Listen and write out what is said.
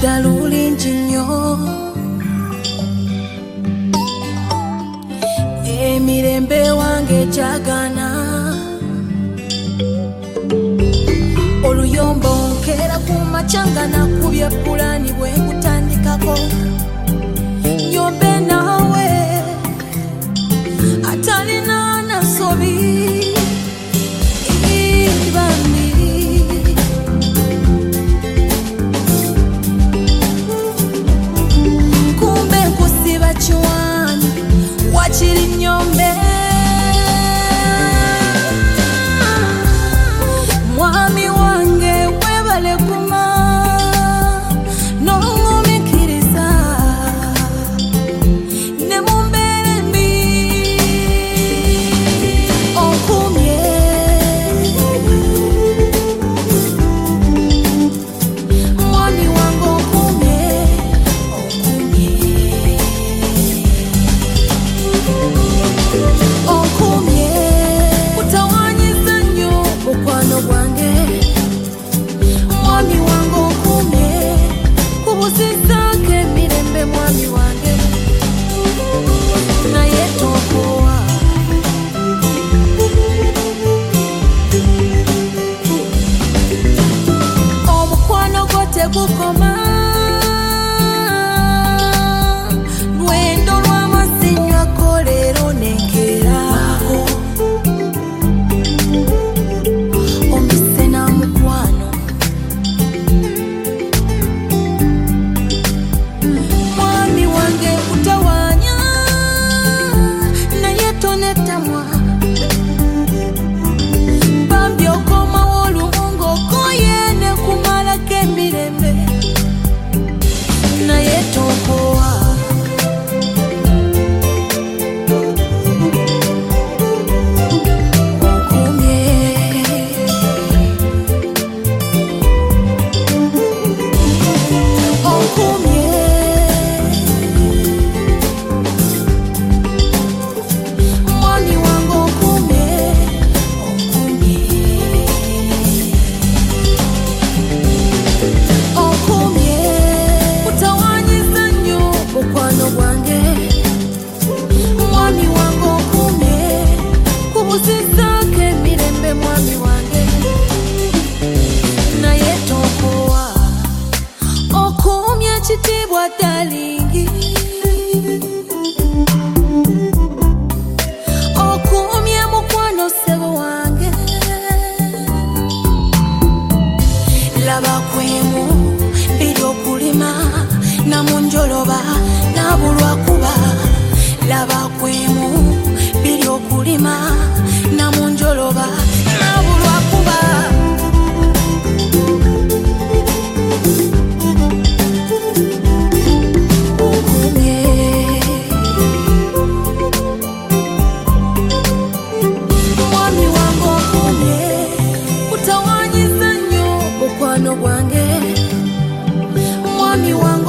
dalulungi nnyo emirembe wange jagana oluyombo nkera kumachanga nakubye pulani bwe kutandikako nyombe nawe atalina nasobi wachiri nyombe mwami wange webale kuma nongumikiriza ne mumbere mbi okumye mwami wange okumye utawanyiza nnyo mukwano gwange mwami wange okumye kubuzizzaako emirembe mwami wange naye tokowa omukwano gwo tegukoma lwendo lw'amazinywako leero nenkera ombise na mukwano mwami wange kutawanya naye tonetamwa bambi okomawo olumungo koyene kumalako emirembe naye tokowa chitibwa dalingi okumye mukwano sebo wange laba kwemu biryokulima namunjoloba nabulwa kuba laba kwemu biryokulima namunjoloba nabulwa kuba gwange mwami wange